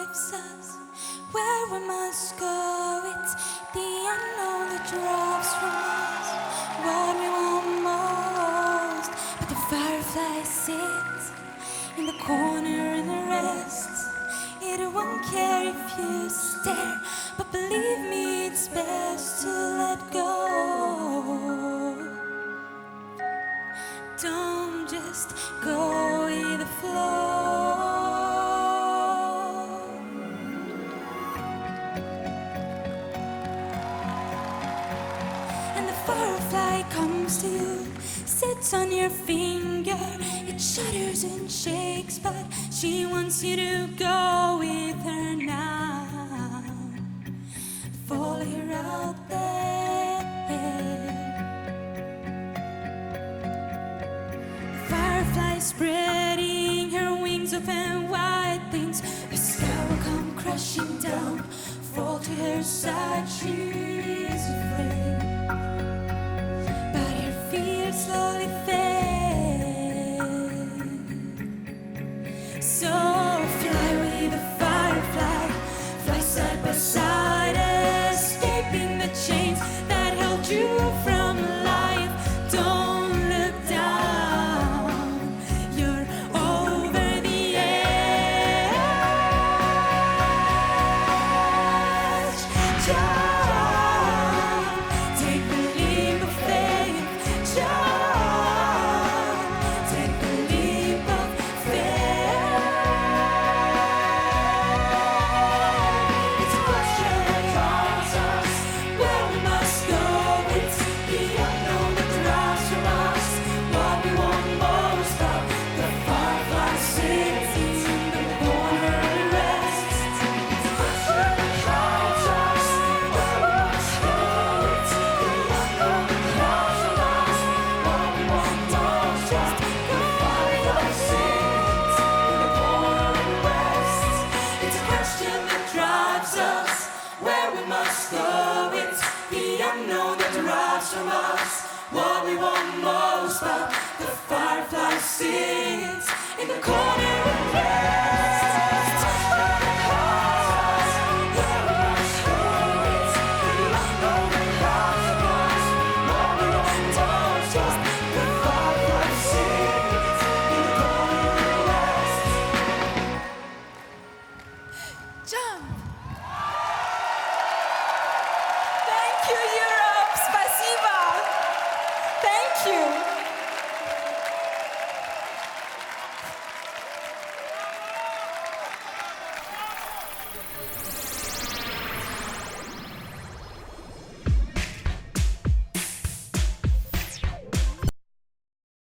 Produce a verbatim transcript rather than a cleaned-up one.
drives us where we must go. It's the unknown that drives from us what we want most. But the firefly sits in the corner and rests. It won't care if you stare, but believe me, it's best to let go. Don't just go with the flow. And the firefly comes to you, sits on your finger. It shudders and shakes, but she wants you to go with her now. Follow her out there. The firefly spreading her wings open wide, thinks the sky will come crashing down, fall to her side. She's afraid, but her fear slowly fades. So fly with the firefly, fly side by side, escaping the chains that held you from life. Don't look down, you're over the edge. Jump, take the leap of faith. Jump, take the leap of faith. It's a question that drives us where we must go. It's the unknown that drives from us what we want most. But the firefly sits in the corner and rests. It's a question that drives us where we must go. It's the unknown that drives from us what we want most. But the firefly sits in the corner and rests. It's a question that drives us where we must go. It's the unknown that drives from us what we want most. But the firefly sits in the corner and rests.